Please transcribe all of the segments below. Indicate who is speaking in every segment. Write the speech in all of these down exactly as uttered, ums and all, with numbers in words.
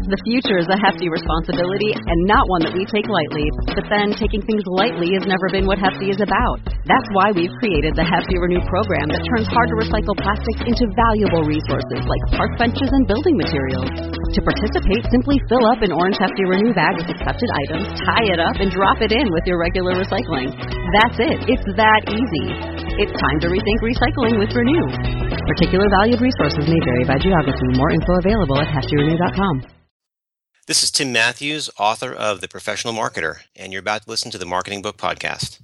Speaker 1: The future is a hefty responsibility and not one that we take lightly. But then, taking things lightly has never been what Hefty is about. That's why we've created the Hefty Renew program that turns hard-to-recycle plastics into valuable resources like park benches and building materials. To participate, simply fill up an orange Hefty Renew bag with accepted items, tie it up, and drop it in with your regular recycling. That's it. It's that easy. It's time to rethink recycling with Renew. Particular valued resources may vary by geography. More info available at hefty renew dot com.
Speaker 2: This is Tim Matthews, author of The Professional Marketer, and you're about to listen to the Marketing Book Podcast.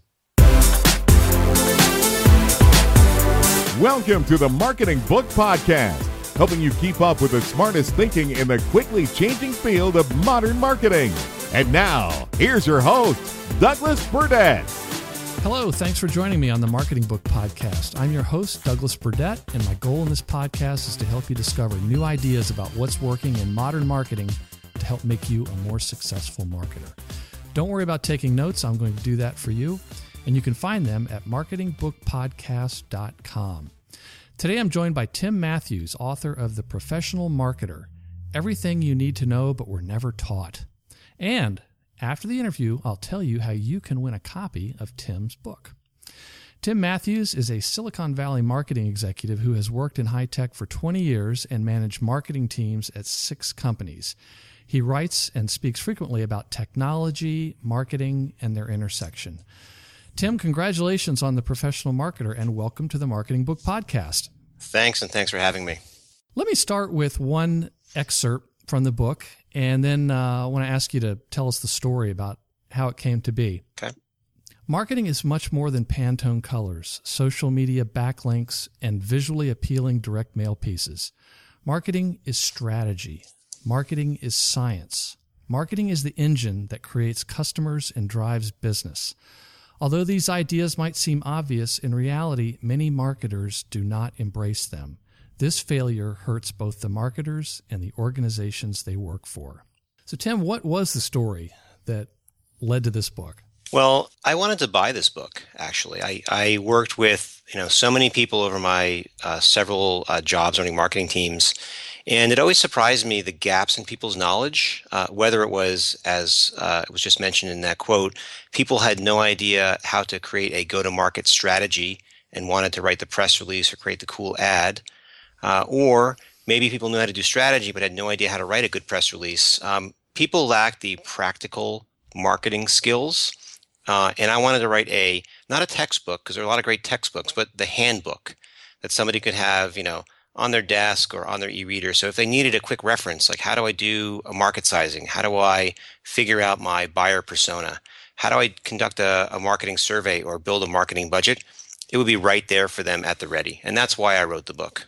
Speaker 3: Welcome to the Marketing Book Podcast, helping you keep up with the smartest thinking in the quickly changing field of modern marketing. And now, here's your host, Douglas Burdett.
Speaker 4: Hello, thanks for joining me on the Marketing Book Podcast. I'm your host, Douglas Burdett, and my goal in this podcast is to help you discover new ideas about what's working in modern marketing to help make you a more successful marketer. Don't worry about taking notes. I'm going to do that for you, and you can find them at marketing book podcast dot com. Today, I'm joined by Tim Matthews, author of The Professional Marketer, Everything You Need to Know But Were Never Taught. And after the interview, I'll tell you how you can win a copy of Tim's book. Tim Matthews is a Silicon Valley marketing executive who has worked in high tech for twenty years and managed marketing teams at six companies. He writes and speaks frequently about technology, marketing, and their intersection. Tim, congratulations on The Professional Marketer and welcome to the Marketing Book Podcast.
Speaker 2: Thanks, and thanks for having me.
Speaker 4: Let me start with one excerpt from the book, and then uh, I want to ask you to tell us the story about how it came to be.
Speaker 2: Okay.
Speaker 4: Marketing is much more than Pantone colors, social media backlinks, and visually appealing direct mail pieces. Marketing is strategy. Marketing is science. Marketing is the engine that creates customers and drives business. Although these ideas might seem obvious, in reality, many marketers do not embrace them. This failure hurts both the marketers and the organizations they work for. So, Tim, what was the story that led to this book?
Speaker 2: Well, I wanted to buy this book, actually. I, I worked with you know so many people over my uh, several uh, jobs running marketing teams, and it always surprised me the gaps in people's knowledge, uh, whether it was, as uh, it was just mentioned in that quote, people had no idea how to create a go-to-market strategy and wanted to write the press release or create the cool ad, uh, or maybe people knew how to do strategy but had no idea how to write a good press release. Um, people lack the practical marketing skills. Uh, and I wanted to write a, not a textbook, because there are a lot of great textbooks, but the handbook that somebody could have, you know, on their desk or on their e-reader. So if they needed a quick reference, like how do I do a market sizing? How do I figure out my buyer persona? How do I conduct a, a marketing survey or build a marketing budget? It would be right there for them at the ready. And that's why I wrote the book.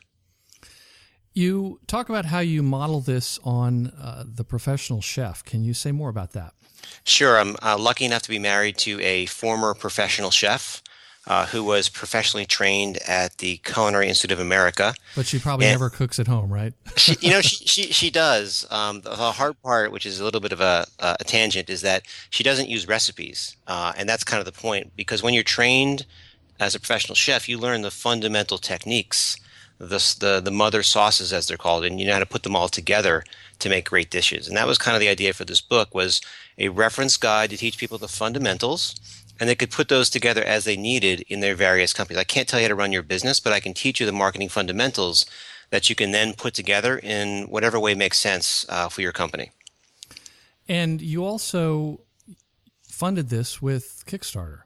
Speaker 4: You talk about how you model this on uh, The Professional Chef. Can you say more about that?
Speaker 2: Sure. I'm uh, lucky enough to be married to a former professional chef uh, who was professionally trained at the Culinary Institute of America.
Speaker 4: But she probably
Speaker 2: and
Speaker 4: never cooks at home, right?
Speaker 2: she, you know, she, she, she does. Um, the, the hard part, which is a little bit of a, a tangent, is that she doesn't use recipes. Uh, and that's kind of the point, because when you're trained as a professional chef, you learn the fundamental techniques, the, the, the mother sauces, as they're called, and you know how to put them all together to make great dishes. And that was kind of the idea for this book, was a reference guide to teach people the fundamentals, and they could put those together as they needed in their various companies. I can't tell you how to run your business, but I can teach you the marketing fundamentals that you can then put together in whatever way makes sense uh, for your company.
Speaker 4: And you also funded this with Kickstarter.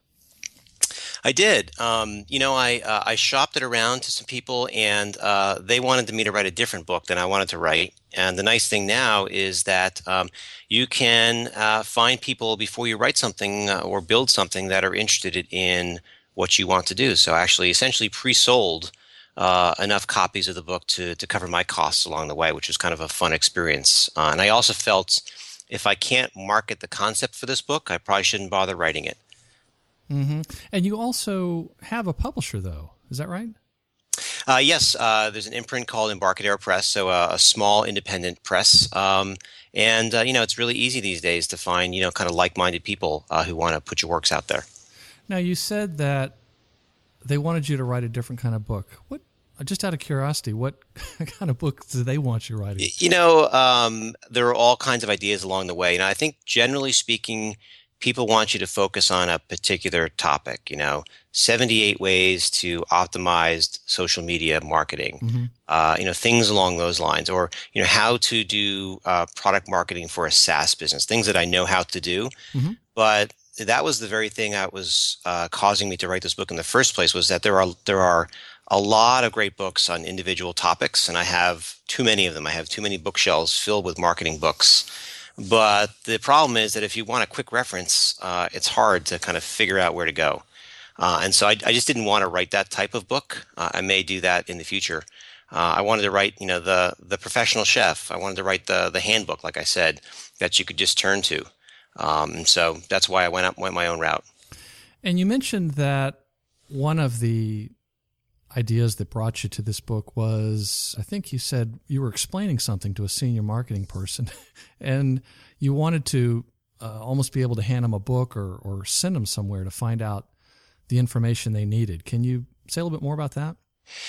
Speaker 2: I did. Um, you know, I uh, I shopped it around to some people, and uh, they wanted me to write a different book than I wanted to write. And the nice thing now is that um, you can uh, find people before you write something uh, or build something that are interested in what you want to do. So I actually essentially pre-sold uh, enough copies of the book to to cover my costs along the way, which was kind of a fun experience. Uh, and I also felt if I can't market the concept for this book, I probably shouldn't bother writing it.
Speaker 4: Mm-hmm. And you also have a publisher, though. Is that right?
Speaker 2: Uh, yes. Uh, there's an imprint called Embarcadero Press, so a, a small independent press. Um, and, uh, you know, it's really easy these days to find, you know, kind of like-minded people uh, who want to put your works out there.
Speaker 4: Now, you said that they wanted you to write a different kind of book. What just out of curiosity, what kind of books do they want you writing?
Speaker 2: You know, um, there are all kinds of ideas along the way. And I think generally speaking, people want you to focus on a particular topic, you know, seventy-eight ways to optimize social media marketing, mm-hmm. uh, you know, things along those lines, or, you know, how to do uh, product marketing for a SaaS business, things that I know how to do. Mm-hmm. But that was the very thing that was uh, causing me to write this book in the first place, was that there are there are a lot of great books on individual topics, and I have too many of them. I have too many bookshelves filled with marketing books. But the problem is that if you want a quick reference, uh, it's hard to kind of figure out where to go. Uh, and so I, I just didn't want to write that type of book. Uh, I may do that in the future. Uh, I wanted to write, you know, the the professional chef. I wanted to write the the handbook, like I said, that you could just turn to. Um, so that's why I went up went my own route.
Speaker 4: And you mentioned that one of the ideas that brought you to this book was, I think you said you were explaining something to a senior marketing person, and you wanted to uh, almost be able to hand them a book or, or send them somewhere to find out the information they needed. Can you say a little bit more about that?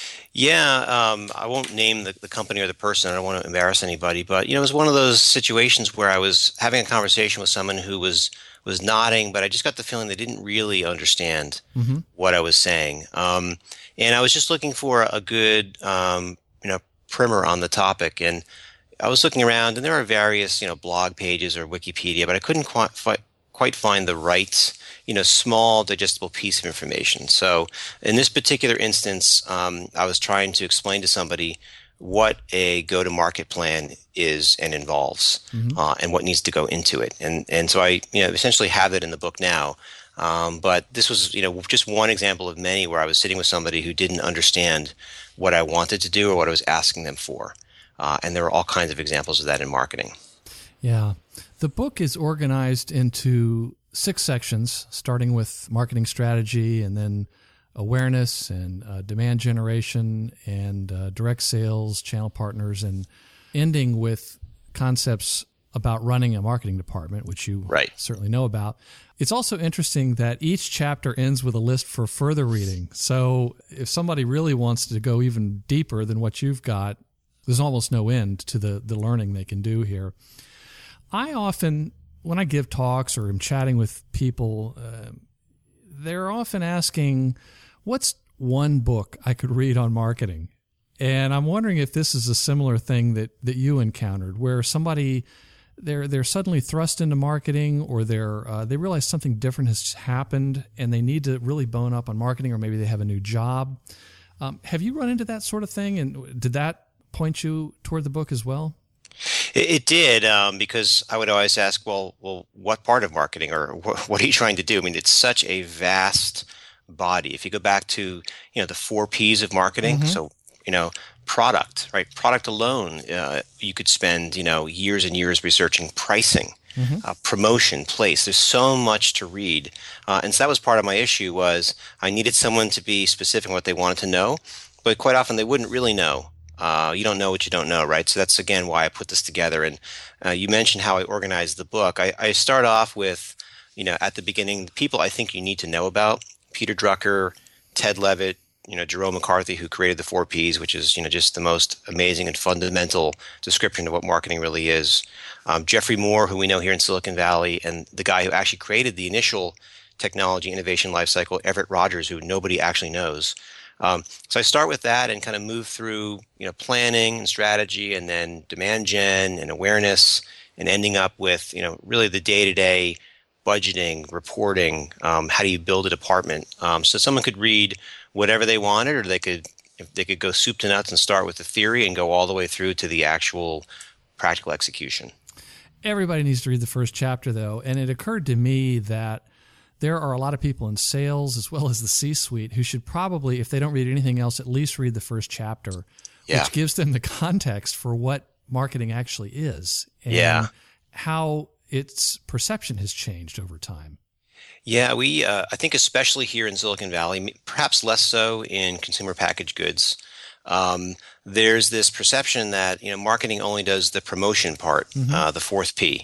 Speaker 2: Yeah, um, I won't name the, the company or the person. I don't want to embarrass anybody, but you know, it was one of those situations where I was having a conversation with someone who was was nodding, but I just got the feeling they didn't really understand mm-hmm. what I was saying. Um, and I was just looking for a good, um, you know, primer on the topic. And I was looking around, and there are various, you know, blog pages or Wikipedia, but I couldn't quite fi- quite find the right, you know, small digestible piece of information. So in this particular instance, um, I was trying to explain to somebody what a go-to-market plan is and involves, mm-hmm. uh, and what needs to go into it. And and so I, you know, essentially have it in the book now. Um, but this was, you know, just one example of many where I was sitting with somebody who didn't understand what I wanted to do or what I was asking them for. Uh, and there are all kinds of examples of that in marketing.
Speaker 4: Yeah. The book is organized into six sections, starting with marketing strategy, and then awareness and uh, demand generation and uh, direct sales, channel partners, and ending with concepts about running a marketing department, which you
Speaker 2: right.
Speaker 4: certainly know about. It's also interesting that each chapter ends with a list for further reading. So if somebody really wants to go even deeper than what you've got, there's almost no end to the, the learning they can do here. I often, when I give talks or am chatting with people, uh, they're often asking, what's one book I could read on marketing? And I'm wondering if this is a similar thing that, that you encountered, where somebody, they're they're suddenly thrust into marketing, or they're uh, they realize something different has happened and they need to really bone up on marketing, or maybe they have a new job. Um, have you run into that sort of thing? And did that point you toward the book as well?
Speaker 2: It, it did, um, because I would always ask, well, well, what part of marketing, or wh- what are you trying to do? I mean, it's such a vast body. If you go back to, you know, the four P's of marketing, mm-hmm. so, you know, product, right? Product alone, uh, you could spend, you know, years and years researching pricing, mm-hmm. uh, promotion, place. There's so much to read. Uh, and so that was part of my issue, was I needed someone to be specific on what they wanted to know, but quite often they wouldn't really know. Uh, you don't know what you don't know, right? So that's, again, why I put this together. And uh, you mentioned how I organized the book. I, I start off with, you know, at the beginning, the people I think you need to know about: Peter Drucker, Ted Levitt, you know, Jerome McCarthy, who created the four Ps, which is, you know, just the most amazing and fundamental description of what marketing really is. Um, Jeffrey Moore, who we know here in Silicon Valley, and the guy who actually created the initial technology innovation lifecycle, Everett Rogers, who nobody actually knows. Um, so I start with that and kind of move through, you know, planning and strategy, and then demand gen and awareness, and ending up with, you know, really the day-to-day budgeting, reporting. Um, how do you build a department? Um, so someone could read whatever they wanted, or they could if they could go soup to nuts and start with the theory and go all the way through to the actual practical execution.
Speaker 4: Everybody needs to read the first chapter, though, and it occurred to me that there are a lot of people in sales as well as the C-suite who should probably, if they don't read anything else, at least read the first chapter,
Speaker 2: yeah.
Speaker 4: which gives them the context for what marketing actually is, and
Speaker 2: yeah.
Speaker 4: how its perception has changed over time.
Speaker 2: Yeah, we uh, I think especially here in Silicon Valley, perhaps less so in consumer packaged goods, um, there's this perception that, you know, marketing only does the promotion part, mm-hmm. uh, the fourth P.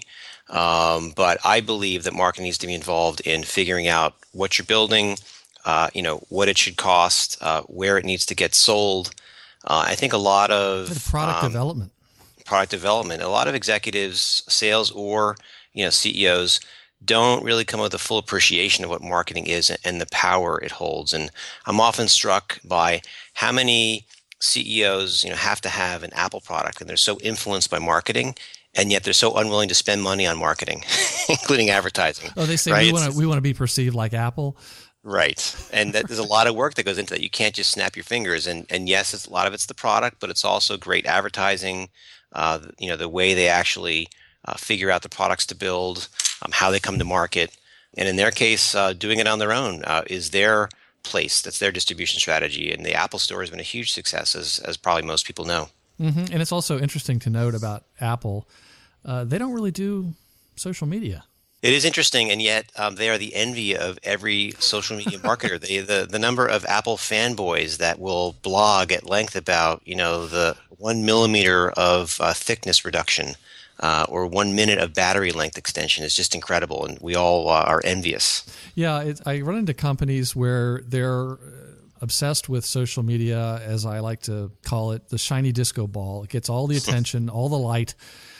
Speaker 2: Um, but I believe that marketing needs to be involved in figuring out what you're building, uh, you know, what it should cost, uh, where it needs to get sold, Uh, I think a lot of
Speaker 4: the product um, development,
Speaker 2: product development, a lot of executives, sales, or you know C E Os don't really come with a full appreciation of what marketing is and the power it holds. And I'm often struck by how many C E Os, you know, have to have an Apple product, and they're so influenced by marketing, and yet they're so unwilling to spend money on marketing, including advertising.
Speaker 4: Oh, they say
Speaker 2: right?
Speaker 4: we want to we want to be perceived like Apple.
Speaker 2: Right. And that, there's a lot of work that goes into that. You can't just snap your fingers. And and yes, it's, a lot of it's the product, but it's also great advertising, uh, you know, the way they actually uh, figure out the products to build, um, how they come to market. And in their case, uh, doing it on their own uh, is their place. That's their distribution strategy. And the Apple Store has been a huge success, as, as probably most people know.
Speaker 4: Mm-hmm. And it's also interesting to note about Apple, uh, they don't really do social media.
Speaker 2: It is interesting, and yet um, they are the envy of every social media marketer. They, the the number of Apple fanboys that will blog at length about, you know, the one millimeter of uh, thickness reduction uh, or one minute of battery length extension is just incredible, and we all uh, are envious.
Speaker 4: Yeah, it, I run into companies where they're obsessed with social media, as I like to call it, the shiny disco ball. It gets all the attention, all the light,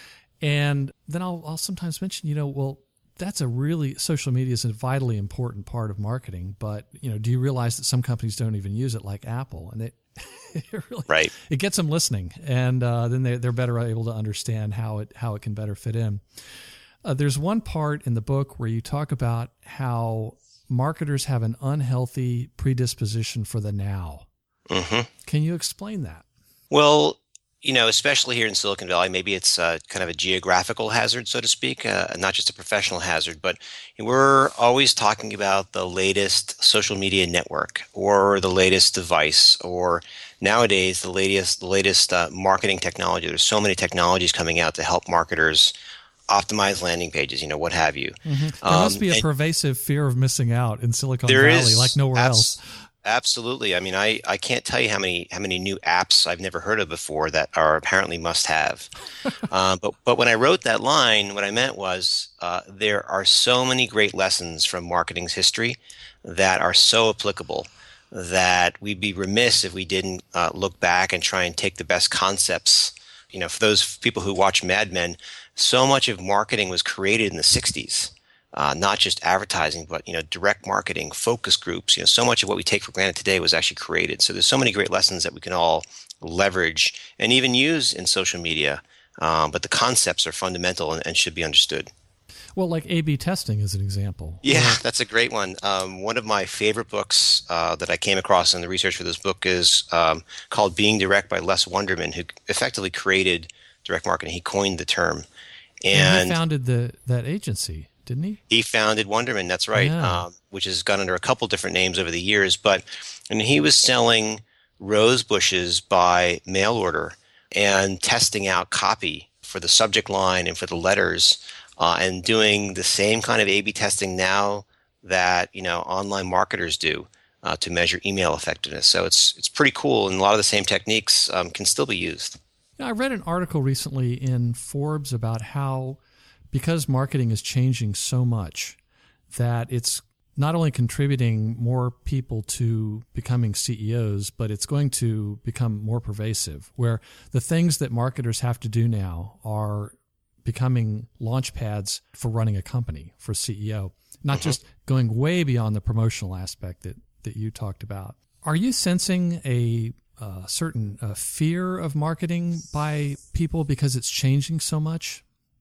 Speaker 4: and then I'll, I'll sometimes mention, you know, well, that's a really, social media is a vitally important part of marketing, but, you know, do you realize that some companies don't even use it, like Apple? And it, it really,
Speaker 2: right.
Speaker 4: it gets them listening, and uh, then they, they're better able to understand how it, how it can better fit in. Uh, there's one part in the book where you talk about how marketers have an unhealthy predisposition for the now.
Speaker 2: Mm-hmm.
Speaker 4: Can you explain that?
Speaker 2: Well, you know, especially here in Silicon Valley, maybe it's uh, kind of a geographical hazard, so to speak, uh, not just a professional hazard, but we're always talking about the latest social media network or the latest device, or nowadays the latest, the latest uh, marketing technology. There's so many technologies coming out to help marketers optimize landing pages, you know, what have you.
Speaker 4: Mm-hmm. There um, must be a pervasive fear of missing out in Silicon
Speaker 2: there
Speaker 4: Valley,
Speaker 2: is,
Speaker 4: like nowhere
Speaker 2: abs-
Speaker 4: else.
Speaker 2: Absolutely. I mean, I, I can't tell you how many how many new apps I've never heard of before that are apparently must-have. uh, but but when I wrote that line, what I meant was uh, there are so many great lessons from marketing's history that are so applicable that we'd be remiss if we didn't uh, look back and try and take the best concepts. You know, for those people who watch Mad Men, so much of marketing was created in the sixties. Uh, not just advertising, but, you know, direct marketing, focus groups. You know, so much of what we take for granted today was actually created. So there's so many great lessons that we can all leverage and even use in social media. Um, but the concepts are fundamental and, and should be understood.
Speaker 4: Well, like A B testing is an example.
Speaker 2: Yeah, yeah. That's a great one. Um, one of my favorite books uh, that I came across in the research for this book is um, called Being Direct by Les Wunderman, who effectively created direct marketing. He coined the term. And,
Speaker 4: and he founded the that agency. Didn't he?
Speaker 2: He founded Wunderman, that's right,
Speaker 4: yeah.
Speaker 2: um, which has gone under a couple different names over the years. But and he was selling rose bushes by mail order and testing out copy for the subject line and for the letters uh, and doing the same kind of A B testing now that, you know, online marketers do uh, to measure email effectiveness. So it's it's pretty cool, and a lot of the same techniques um, can still be used.
Speaker 4: I read an article recently in Forbes about how, because marketing is changing so much, that it's not only contributing more people to becoming C E Os, but it's going to become more pervasive, where the things that marketers have to do now are becoming launch pads for running a company for C E O, not mm-hmm. just going way beyond the promotional aspect that, that you talked about. Are you sensing a uh, certain uh, fear of marketing by people because it's changing so much?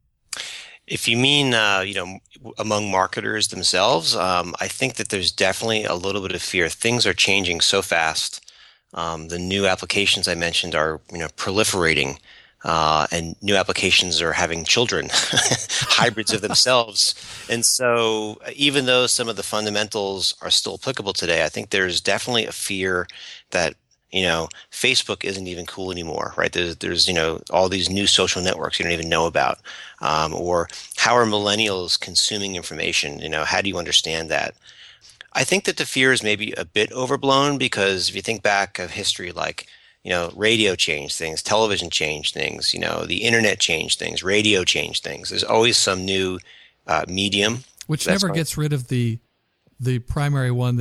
Speaker 2: If you mean, uh, you know, among marketers themselves, um, I think that there's definitely a little bit of fear. Things are changing so fast. Um, the new applications I mentioned are, you know, proliferating, uh, and new applications are having children, hybrids of themselves. And so even though some of the fundamentals are still applicable today, I think there's definitely a fear that, you know, Facebook isn't even cool anymore, right? There's, there's, you know, all these new social networks you don't even know about. Um, or how are millennials consuming information? You know, how do you understand that? I think that the fear is maybe a bit overblown, because if you think back of history, like, you know, radio changed things, television changed things, you know, the internet changed things, radio changed things. There's always some new uh, medium.
Speaker 4: Which never gets rid of the the primary one that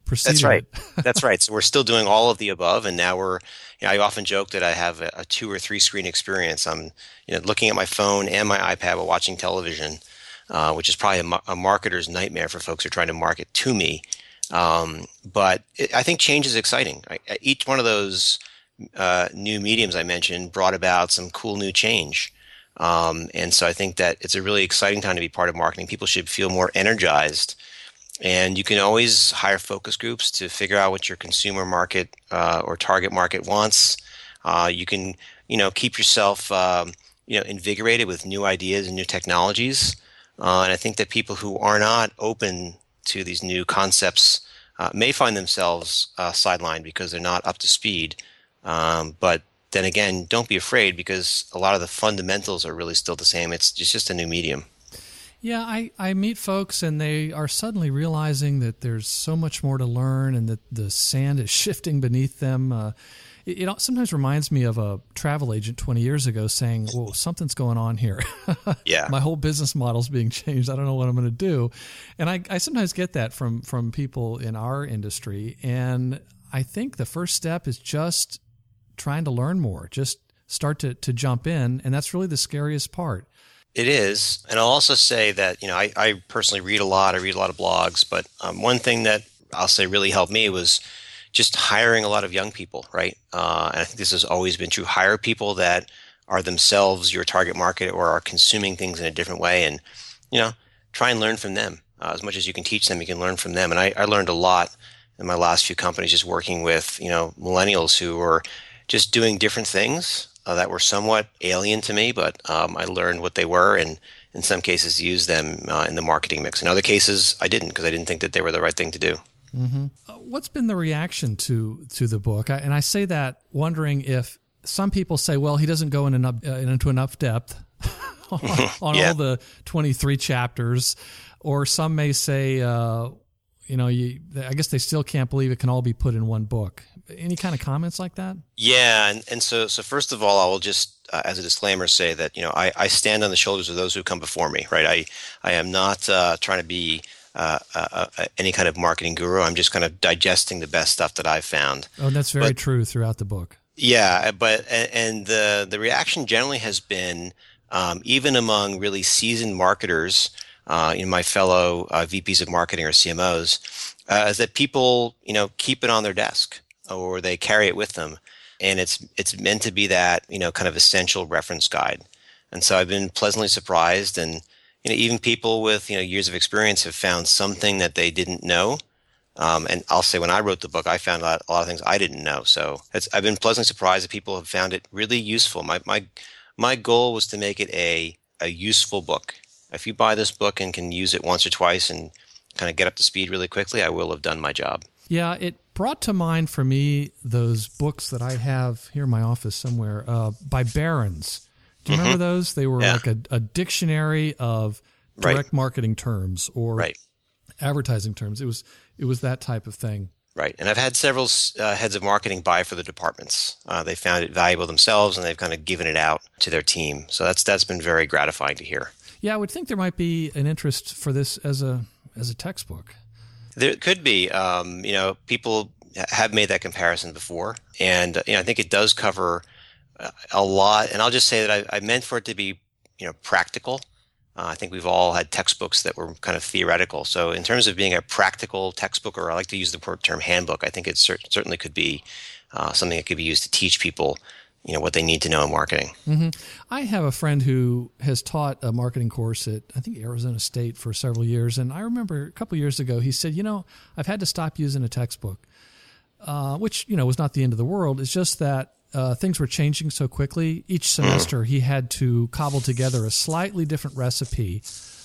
Speaker 4: preceded
Speaker 2: That's right.
Speaker 4: it.
Speaker 2: That's right. So we're still doing all of the above, and now we're. You know, I often joke that I have a, a two or three screen experience. I'm, you know, looking at my phone and my iPad while watching television, uh, which is probably a, a marketer's nightmare for folks who are trying to market to me. Um, but it, I think change is exciting. I, each one of those uh, new mediums I mentioned brought about some cool new change. Um, and so I think that it's a really exciting time to be part of marketing. People should feel more energized. And you can always hire focus groups to figure out what your consumer market uh, or target market wants. Uh, you can, you know, keep yourself, um, you know, invigorated with new ideas and new technologies. Uh, and I think that people who are not open to these new concepts uh, may find themselves uh, sidelined because they're not up to speed. Um, but then again, don't be afraid because a lot of the fundamentals are really still the same. It's just, just a new medium.
Speaker 4: Yeah, I, I meet folks and they are suddenly realizing that there's so much more to learn and that the sand is shifting beneath them. Uh, it, it sometimes reminds me of a travel agent twenty years ago saying, whoa, something's going on here.
Speaker 2: Yeah.
Speaker 4: My whole business model's being changed. I don't know what I'm going to do. And I, I sometimes get that from, from people in our industry. And I think the first step is just trying to learn more, just start to, to jump in. And that's really the scariest part.
Speaker 2: It is. And I'll also say that, you know, I, I personally read a lot. I read a lot of blogs. But um, one thing that I'll say really helped me was just hiring a lot of young people, right? Uh, and I think this has always been true. Hire people that are themselves your target market or are consuming things in a different way. And, you know, try and learn from them. Uh, as much as you can teach them, you can learn from them. And I, I learned a lot in my last few companies just working with, you know, millennials who were just doing different things. Uh, that were somewhat alien to me, but um, I learned what they were and in some cases used them uh, in the marketing mix. In other cases, I didn't because I didn't think that they were the right thing to do.
Speaker 4: Mm-hmm. Uh, what's been the reaction to to the book? I, and I say that wondering if some people say, well, he doesn't go in enough, uh, into enough depth on, on yeah. all the twenty-three chapters, or some may say, uh, you know, you, I guess they still can't believe it can all be put in one book. Any kind of comments like that?
Speaker 2: Yeah, and, and so so first of all, I will just, uh, as a disclaimer, say that you know I, I stand on the shoulders of those who come before me, right? I I am not uh, trying to be uh, uh, uh, any kind of marketing guru. I'm just kind of digesting the best stuff that I've found.
Speaker 4: Oh, and that's very
Speaker 2: but,
Speaker 4: true throughout the book.
Speaker 2: Yeah, but and, and the the reaction generally has been um, even among really seasoned marketers, uh, you know, my fellow uh, V Ps of marketing or C M Os, uh, is that people you know keep it on their desk, or they carry it with them. And it's it's meant to be that, you know, kind of essential reference guide. And so I've been pleasantly surprised. And, you know, even people with, you know, years of experience have found something that they didn't know. Um, and I'll say when I wrote the book, I found out a lot of things I didn't know. So it's, I've been pleasantly surprised that people have found it really useful. My my my goal was to make it a, a useful book. If you buy this book and can use it once or twice and kind of get up to speed really quickly, I will have done my job.
Speaker 4: Yeah, it brought to mind for me those books that I have here in my office somewhere uh, by Barron's. Do you mm-hmm. remember those? They were yeah. like a, a dictionary of direct right. marketing terms or
Speaker 2: right.
Speaker 4: advertising terms. It was it was that type of thing.
Speaker 2: Right. And I've had several uh, heads of marketing buy for the departments. Uh, they found it valuable themselves, and they've kind of given it out to their team. So that's that's been very gratifying to hear.
Speaker 4: Yeah, I would think there might be an interest for this as a as a textbook.
Speaker 2: There could be. Um, you know, people have made that comparison before, and you know, I think it does cover a lot. And I'll just say that I, I meant for it to be, you know, practical. Uh, I think we've all had textbooks that were kind of theoretical. So in terms of being a practical textbook, or I like to use the term handbook, I think it cer- certainly could be uh, something that could be used to teach people, you know, what they need to know in marketing.
Speaker 4: Mm-hmm. I have a friend who has taught a marketing course at, I think, Arizona State for several years. And I remember a couple of years ago, he said, you know, I've had to stop using a textbook, uh, which, you know, was not the end of the world. It's just that uh, things were changing so quickly. Each semester, mm. he had to cobble together a slightly different recipe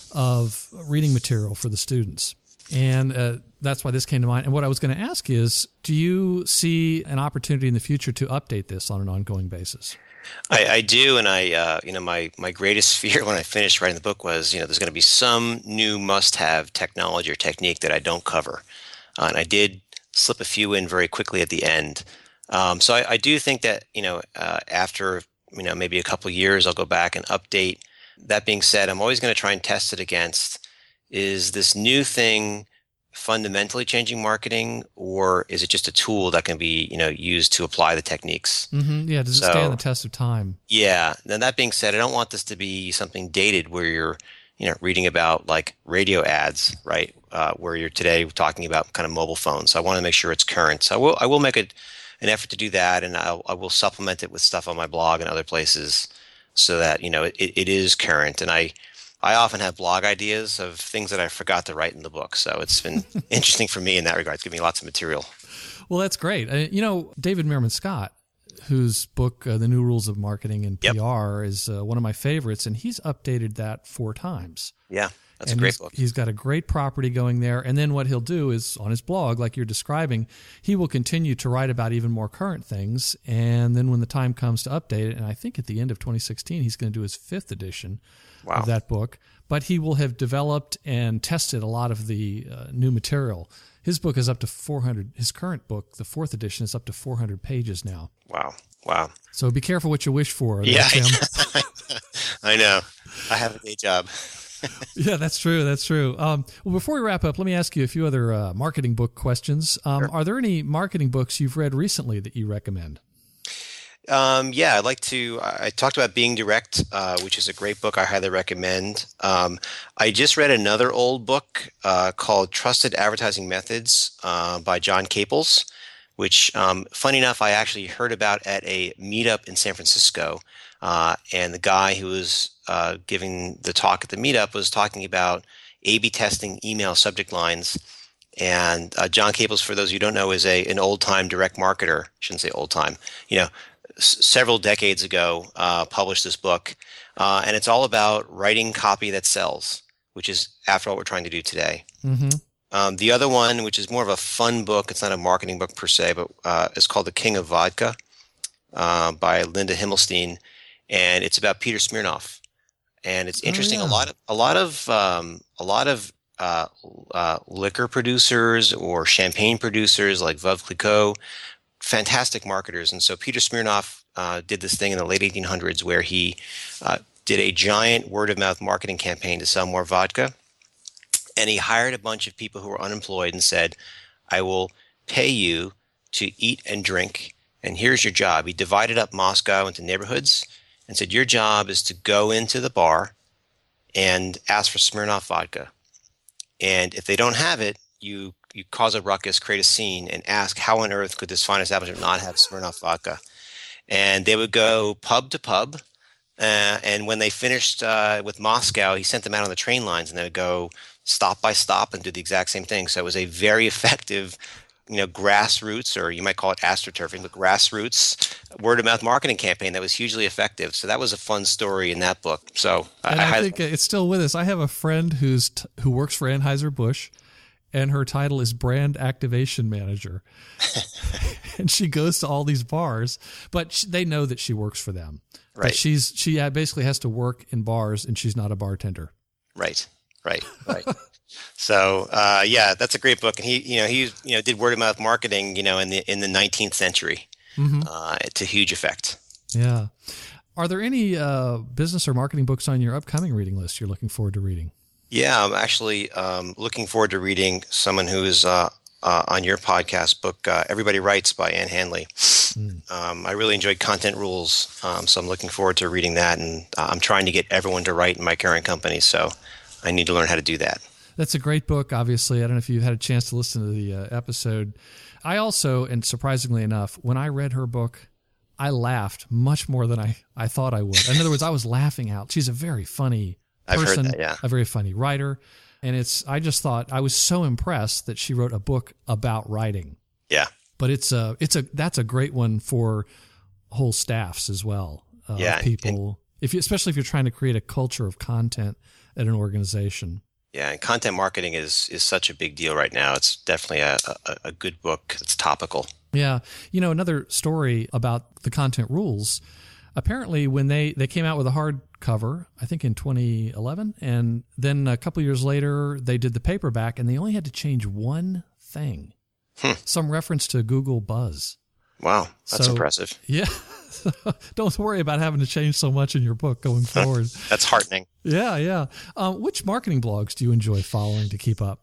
Speaker 4: of reading material for the students. And uh, that's why this came to mind. And what I was going to ask is, do you see an opportunity in the future to update this on an ongoing basis?
Speaker 2: I, I do, and I, uh, you know, my my greatest fear when I finished writing the book was, you know, there's going to be some new must-have technology or technique that I don't cover, uh, and I did slip a few in very quickly at the end. Um, so I, I do think that, you know, uh, after you know maybe a couple of years, I'll go back and update. That being said, I'm always going to try and test it against, is this new thing fundamentally changing marketing, or is it just a tool that can be, you know, used to apply the techniques?
Speaker 4: Mm-hmm. Yeah. Does it
Speaker 2: so,
Speaker 4: stand the test of time?
Speaker 2: Yeah. Now, that being said, I don't want this to be something dated where you're, you know, reading about like radio ads, right? Uh, where you're today talking about kind of mobile phones. So I want to make sure it's current. So I will, I will make a, an effort to do that, and I'll, I will supplement it with stuff on my blog and other places so that, you know, it, it is current. And I, I often have blog ideas of things that I forgot to write in the book. So it's been interesting for me in that regard. It's given me lots of material.
Speaker 4: Well, that's great. Uh, you know, David Meerman Scott, whose book, uh, The New Rules of Marketing and P R, yep. is uh, one of my favorites, and he's updated that four times.
Speaker 2: Yeah, that's
Speaker 4: and
Speaker 2: a great
Speaker 4: he's,
Speaker 2: book.
Speaker 4: He's got a great property going there. And then what he'll do is, on his blog, like you're describing, he will continue to write about even more current things. And then when the time comes to update it, and I think at the end of twenty sixteen, he's going to do his fifth edition wow. of that book. But he will have developed and tested a lot of the uh, new material. His book is up to four hundred. His current book, the fourth edition, is up to four hundred pages now.
Speaker 2: Wow. Wow.
Speaker 4: So be careful what you wish for.
Speaker 2: Yeah, I, I know. I have a day job.
Speaker 4: Yeah, that's true. That's true. Um, well, before we wrap up, let me ask you a few other uh, marketing book questions. Um, sure. Are there any marketing books you've read recently that you recommend?
Speaker 2: Um, yeah, I'd like to, I talked about Being Direct, uh, which is a great book I highly recommend. Um, I just read another old book uh, called Trusted Advertising Methods uh, by John Caples, which, um, funny enough, I actually heard about at a meetup in San Francisco. Uh, and the guy who was uh, giving the talk at the meetup was talking about A B testing email subject lines. And uh, John Caples, for those who don't know, is a an old-time direct marketer. I shouldn't say old-time. You know, several decades ago, uh, published this book, uh, and it's all about writing copy that sells, which is, after all, what we're trying to do today.
Speaker 4: Mm-hmm.
Speaker 2: Um, the other one, which is more of a fun book, it's not a marketing book per se, but uh, it's called The King of Vodka uh, by Linda Himmelstein, and it's about Peter Smirnoff. And it's interesting.
Speaker 4: Oh, yeah.
Speaker 2: A lot of a lot of um, a lot of uh, uh, liquor producers or champagne producers like Veuve Clicquot, fantastic marketers. And so Peter Smirnoff uh, did this thing in the late eighteen hundreds where he uh, did a giant word-of-mouth marketing campaign to sell more vodka. And he hired a bunch of people who were unemployed and said, I will pay you to eat and drink, and here's your job. He divided up Moscow into neighborhoods and said, your job is to go into the bar and ask for Smirnoff vodka. And if they don't have it, you you cause a ruckus, create a scene, and ask how on earth could this fine establishment not have Smirnoff vodka. And they would go pub to pub, uh, and when they finished uh, with Moscow, he sent them out on the train lines, and they would go stop by stop and do the exact same thing. So it was a very effective, you know, grassroots, or you might call it astroturfing, but grassroots word-of-mouth marketing campaign that was hugely effective. So that was a fun story in that book. So
Speaker 4: and
Speaker 2: I,
Speaker 4: I,
Speaker 2: I
Speaker 4: think it's still with us. I have a friend who's t- who works for Anheuser-Busch, and her title is brand activation manager. And she goes to all these bars, but she, they know that she works for them.
Speaker 2: Right.
Speaker 4: But she's she basically has to work in bars, and she's not a bartender.
Speaker 2: Right. Right. Right. So, uh, yeah, that's a great book. And he, you know, he, you know, did word of mouth marketing, you know, in the, in the nineteenth century, mm-hmm. uh, to huge effect.
Speaker 4: Yeah. Are there any, uh, business or marketing books on your upcoming reading list you're looking forward to reading?
Speaker 2: Yeah, I'm actually, um, looking forward to reading someone who is, uh, uh, on your podcast book, uh, Everybody Writes by Ann Handley. Mm. Um, I really enjoyed Content Rules. Um, so I'm looking forward to reading that, and uh, I'm trying to get everyone to write in my current company. So I need to learn how to do that.
Speaker 4: That's a great book, obviously. I don't know if you've had a chance to listen to the uh, episode. I also, and surprisingly enough, when I read her book, I laughed much more than I, I thought I would. In other words, I was laughing out. She's a very funny person,
Speaker 2: I've heard that, yeah.
Speaker 4: a very funny writer. And it's, I just thought, I was so impressed that she wrote a book about writing.
Speaker 2: Yeah.
Speaker 4: But it's a, it's a, that's a great one for whole staffs as well. Uh,
Speaker 2: yeah.
Speaker 4: People,
Speaker 2: and,
Speaker 4: if you, especially if you're trying to create a culture of content at an organization.
Speaker 2: Yeah, and content marketing is is such a big deal right now. It's definitely a, a, a good book. It's topical.
Speaker 4: Yeah. You know, another story about the Content Rules, apparently when they, they came out with a hardcover, I think in twenty eleven, and then a couple years later they did the paperback, and they only had to change one thing, hmm. some reference to Google Buzz.
Speaker 2: Wow, that's
Speaker 4: so,
Speaker 2: impressive.
Speaker 4: Yeah. Don't worry about having to change so much in your book going forward.
Speaker 2: That's heartening.
Speaker 4: Yeah, yeah. Um, which marketing blogs do you enjoy following to keep up?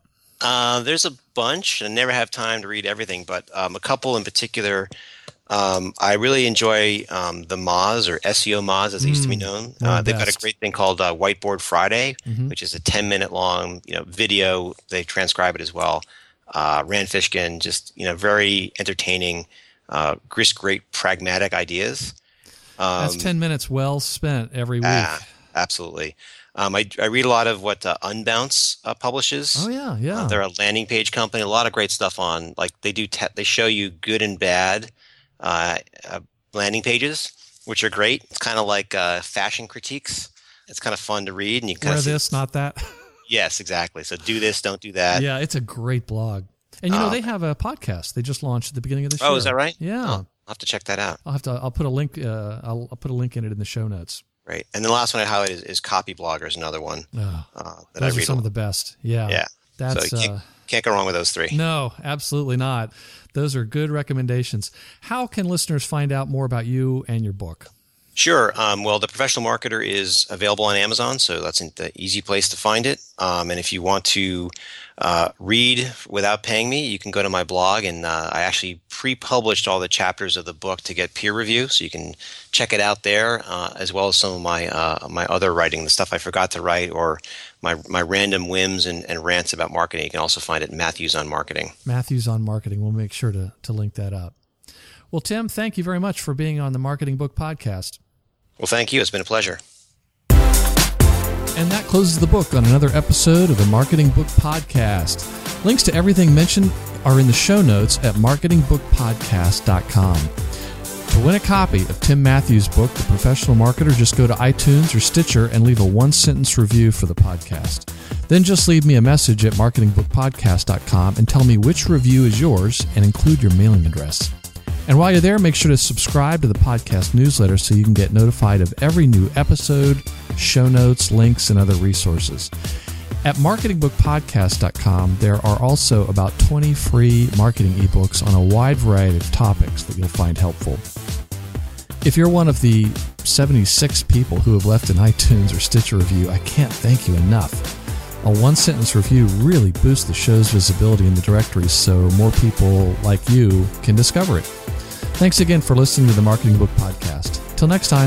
Speaker 2: Uh, there's a bunch. I never have time to read everything, but um, a couple in particular. Um, I really enjoy um, the Moz, or S E O Moz, as it used to be known. Uh, they've got a great thing called uh, Whiteboard Friday, mm-hmm. which is a ten minute long, you know, video. They transcribe it as well. Uh, Rand Fishkin, just you know, very entertaining, uh, just great pragmatic ideas. Um,
Speaker 4: That's ten minutes well spent every week.
Speaker 2: Uh, absolutely. Um, I, I read a lot of what uh, Unbounce uh, publishes.
Speaker 4: Oh yeah, yeah.
Speaker 2: Uh, they're a landing page company. A lot of great stuff on, like they do. Te- they show you good and bad uh, uh, landing pages, which are great. It's kind of like uh, fashion critiques. It's kind of fun to read, and you kind
Speaker 4: Wear
Speaker 2: of
Speaker 4: this, not that.
Speaker 2: Yes, exactly. So do this, don't do that.
Speaker 4: Yeah, it's a great blog. And you know,
Speaker 2: um,
Speaker 4: they have a podcast they just launched at the beginning of this
Speaker 2: oh,
Speaker 4: year.
Speaker 2: is that right?
Speaker 4: Yeah.
Speaker 2: Oh, I'll have to check that out.
Speaker 4: I'll have to I'll put a link uh, I'll, I'll put a link in it in the show notes.
Speaker 2: Right. And the last one I highlight is, is Copy Bloggers, another one
Speaker 4: Oh,
Speaker 2: uh, that
Speaker 4: those
Speaker 2: I read.
Speaker 4: are some of the best. Yeah.
Speaker 2: Yeah.
Speaker 4: That's
Speaker 2: so you can't,
Speaker 4: uh,
Speaker 2: can't go wrong with those three.
Speaker 4: No, absolutely not. Those are good recommendations. How can listeners find out more about you and your book?
Speaker 2: Sure. Um, well, The Professional Marketer is available on Amazon, so that's the easy place to find it. Um, and if you want to uh, read without paying me, you can go to my blog, and uh, I actually pre-published all the chapters of the book to get peer review, so you can check it out there, uh, as well as some of my uh, my other writing, the stuff I forgot to write, or my my random whims and, and rants about marketing. You can also find it at Matthews on Marketing.
Speaker 4: Matthews on Marketing. We'll make sure to to link that up. Well, Tim, thank you very much for being on the Marketing Book Podcast.
Speaker 2: Well, thank you. It's been a pleasure.
Speaker 4: And that closes the book on another episode of the Marketing Book Podcast. Links to everything mentioned are in the show notes at marketing book podcast dot com. To win a copy of Tim Matthews' book, The Professional Marketer, just go to iTunes or Stitcher and leave a one-sentence review for the podcast. Then just leave me a message at marketing book podcast dot com and tell me which review is yours and include your mailing address. And while you're there, make sure to subscribe to the podcast newsletter so you can get notified of every new episode, show notes, links, and other resources. At marketing book podcast dot com, there are also about twenty free marketing ebooks on a wide variety of topics that you'll find helpful. If you're one of the seventy-six people who have left an iTunes or Stitcher review, I can't thank you enough. A one-sentence review really boosts the show's visibility in the directory so more people like you can discover it. Thanks again for listening to the Marketing Book Podcast. Till next time.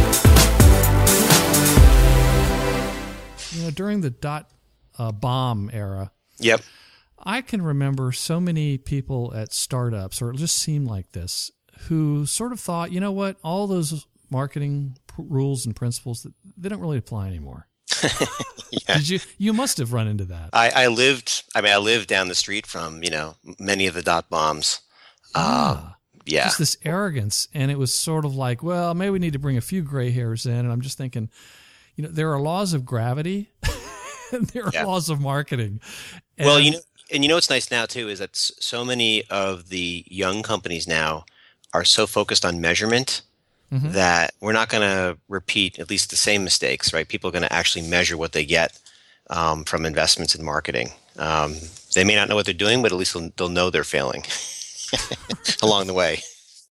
Speaker 4: You know, during the dot uh, bomb era,
Speaker 2: Yep.
Speaker 4: I can remember so many people at startups, or it just seemed like this, who sort of thought, you know what, all those marketing p- rules and principles, they don't really apply anymore.
Speaker 2: Yeah.
Speaker 4: Did you? You must have run into that.
Speaker 2: I, I lived, I mean, I lived down the street from, you know, many of the dot bombs.
Speaker 4: Ah,
Speaker 2: yeah.
Speaker 4: Just this arrogance. And it was sort of like, well, maybe we need to bring a few gray hairs in. And I'm just thinking, you know, there are laws of gravity and there are
Speaker 2: Yeah.
Speaker 4: laws of marketing. And
Speaker 2: Well, you know, and you know what's nice now too is that s- so many of the young companies now are so focused on measurement
Speaker 4: Mhm.
Speaker 2: that we're not going to repeat at least the same mistakes, right? People are going to actually measure what they get um, from investments in marketing. Um, they may not know what they're doing, but at least they'll, they'll know they're failing along the way.